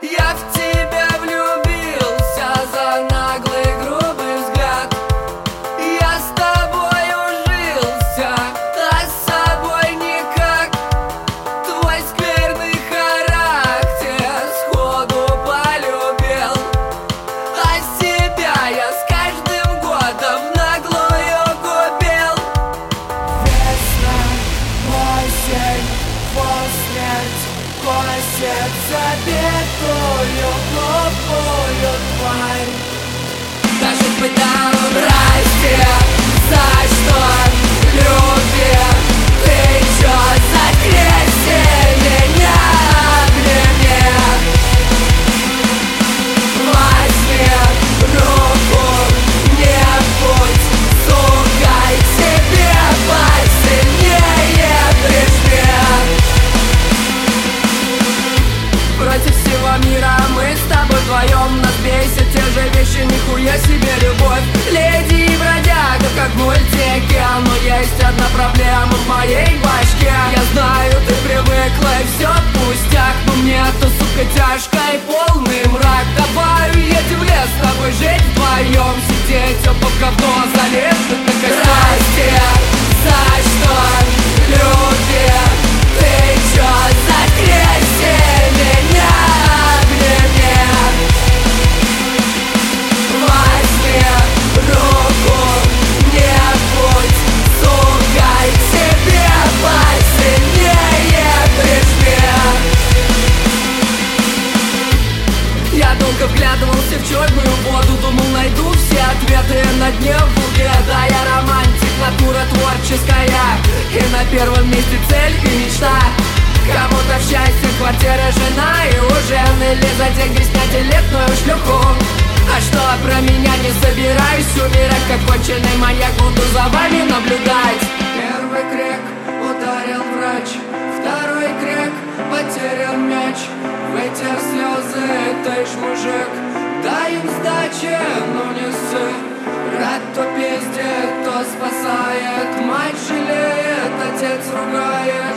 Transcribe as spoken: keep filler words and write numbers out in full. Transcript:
Я в тебя влюбился за наглый грубый взгляд. Я с тобой ужился, а с собой никак. Твой скверный характер сходу полюбил, а себя я с каждым годом наглую губил. Весна, осень, полсмерть косит забитую глупую тварь. Даже пытал здрасте, за что любил? Ты чё за кресень меня обними? Возьми руку, не будь сукой, тебе посильнее прижми. Против всего мира мы с тобой вдвоем. Нас бесит те же вещи, нихуя себе любовь. Леди и бродяга, как в мультике. Но есть одна проблема в моей башке. Я знаю, ты привыкла и все пустяк, но мне-то, сука, тяжко и полный мрак. Давай уедем в лес с тобой жить вдвоем, сидеть оба в говно, залезть на костер. Здрасте, за что любил? Ты чё за кресень меня обними? Возьми руку, не будь сукой, тебе посильнее прижми. Я долго вглядывался в черную воду, думал, найду все ответы на дне в угле. Да, я романтик, натура творческая, и на первом месте цель и мечта. Кому-то в счастье квартира, жена и ужин, или за деньги снять элитную шлюху. А что про меня не собираюсь умирать, как конченый маньяк буду за вами наблюдать. Первый крик ударил врач, второй крик потерян мяч. Вытер слезы, ты ж мужик, дай им сдачи, ну не ссы. Брат то пиздит, то спасает, мать жалеет, отец ругает.